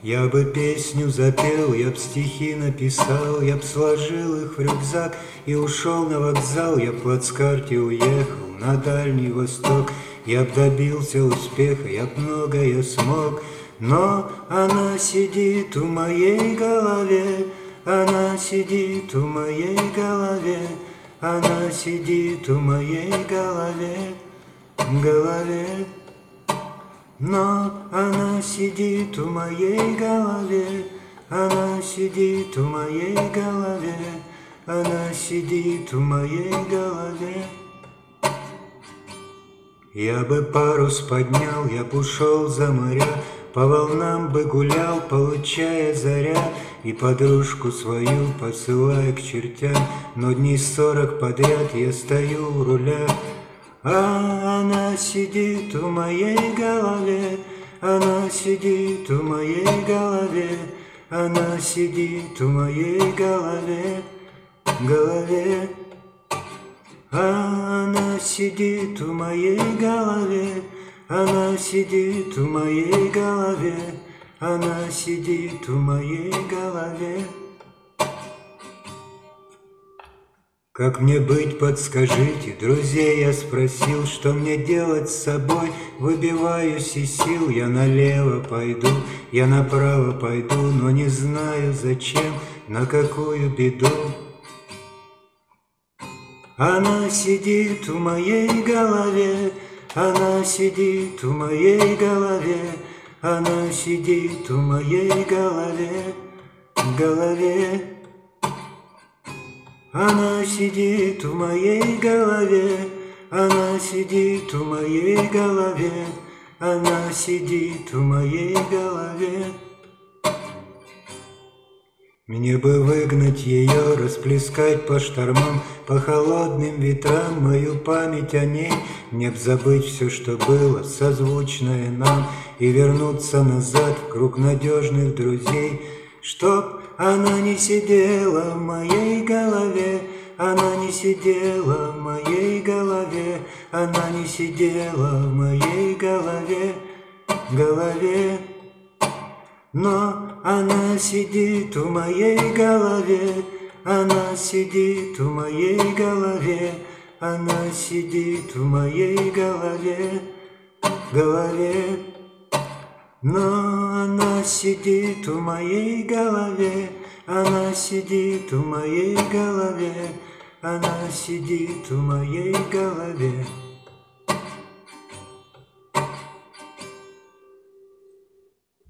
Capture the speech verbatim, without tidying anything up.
Я бы песню запел, я б стихи написал, я б сложил их в рюкзак и ушел на вокзал. Я б в плацкарте уехал на Дальний Восток, я б добился успеха, я б многое смог. Но она сидит в моей голове, она сидит в моей голове, она сидит в моей голове, голове. Но она сидит в моей голове, она сидит в моей голове, она сидит в моей голове. Я бы парус поднял, я б ушел за моря, по волнам бы гулял, получая заряд, и подружку свою посылая к чертям. Но дней сорок подряд я стою у руля, а она сидит в моей голове, она сидит в моей голове, она сидит в моей голове, голове. А она сидит в моей голове, она сидит в моей голове, она сидит в моей голове. Как мне быть, подскажите, друзей я спросил, что мне делать с собой, выбиваюсь из сил. Я налево пойду, я направо пойду, но не знаю зачем, на какую беду. Она сидит в моей голове, она сидит в моей голове, она сидит в моей голове, голове. Она сидит в моей голове, она сидит в моей голове, она сидит в моей голове. Мне бы выгнать ее, расплескать по штормам, по холодным ветрам мою память о ней. Мне б забыть все, что было созвучное нам, и вернуться назад в круг надежных друзей. Чтоб она не сидела в моей голове, она не сидела в моей голове, она не сидела в моей голове, голове. Но она сидит в моей голове, она сидит в моей голове, она сидит в моей голове, голове. Но она сидит в моей голове, она сидит в моей голове, она сидит в моей голове.